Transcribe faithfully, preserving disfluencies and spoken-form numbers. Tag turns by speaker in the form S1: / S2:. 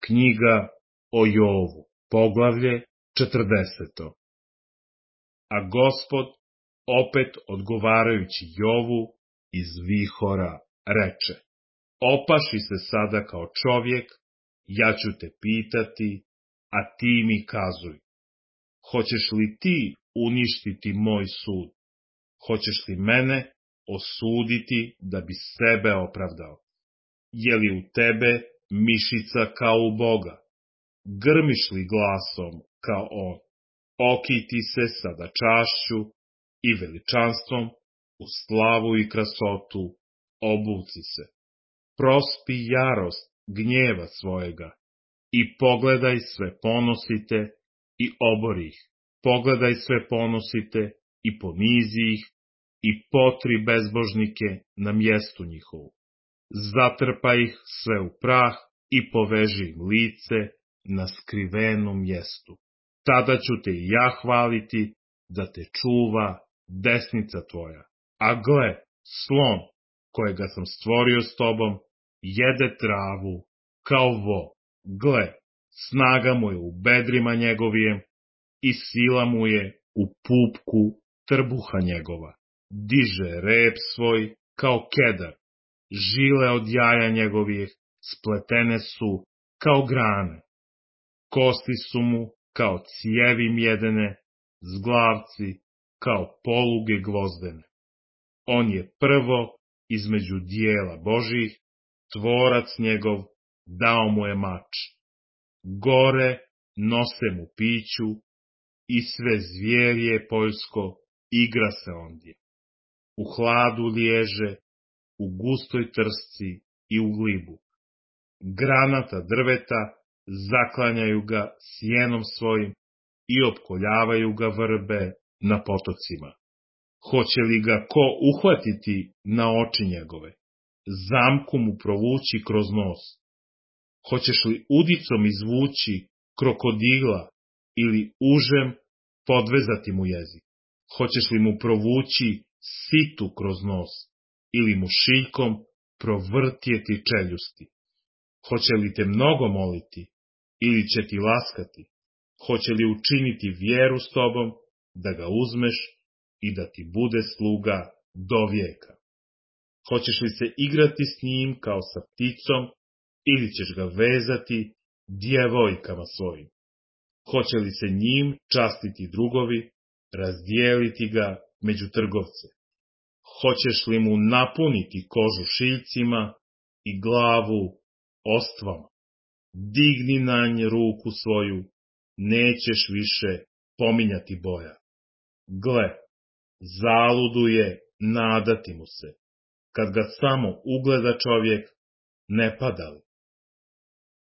S1: Knjiga o Jovu, poglavlje četrdeseto. A Gospod, opet odgovarajući Jovu iz vihora, reče: Opaši se sada kao čovjek, ja ću te pitati, a ti mi kazuj. Hoćeš li ti uništiti moj sud? Hoćeš li mene osuditi da bi sebe opravdao? Je li u tebe mišica kao u Boga? Grmiš li glasom kao on? Okiti se sada čašću i veličanstvom, u slavu i krasotu obuci se. Prospi jarost gnjeva svojega i pogledaj sve ponosite i obori ih. Pogledaj sve ponosite i ponizi ih i potri bezbožnike na mjestu njihovu. Zatrpa ih sve u prah i poveži im lice na skrivenom mjestu. Tada ću te i ja hvaliti da te čuva desnica tvoja. A gle, slon, kojega sam stvorio s tobom, jede travu kao vo. Gle, snaga mu je u bedrima njegovijem i sila mu je u pupku trbuha njegova. Diže rep svoj kao kedar. Žile od jaja njegovih spletene su kao grane. Kosti su mu kao cijevi mjedene, zglavci kao poluge gvozdene. On je prvo između dijela Božih, tvorac njegov dao mu je mač. Gore nose mu piću i sve zvjerje poljsko igra se ondje. U hladu liježe, u gustoj trsci i u glibu. Granata drveta zaklanjaju ga sjenom svojim i opkoljavaju ga vrbe na potocima. Hoće li ga ko uhvatiti na oči njegove, zamku mu provući kroz nos? Hoćeš li udicom izvući krokodila ili užem podvezati mu jezik? Hoćeš li mu provući situ kroz nos ili mu šiljkom provrtjeti čeljusti? Hoće li te mnogo moliti ili će ti laskati? Hoće li učiniti vjeru s tobom da ga uzmeš i da ti bude sluga do vijeka? Hoćeš li se igrati s njim kao sa pticom ili ćeš ga vezati djevojkama svojim? Hoće li se njim častiti drugovi, razdijeliti ga među trgovce? Hoćeš li mu napuniti kožu šiljcima i glavu ostvama? Digni na nje ruku svoju, nećeš više pominjati boja. Gle, zaludu je nadati mu se. Kad ga samo ugleda čovjek, ne pada li?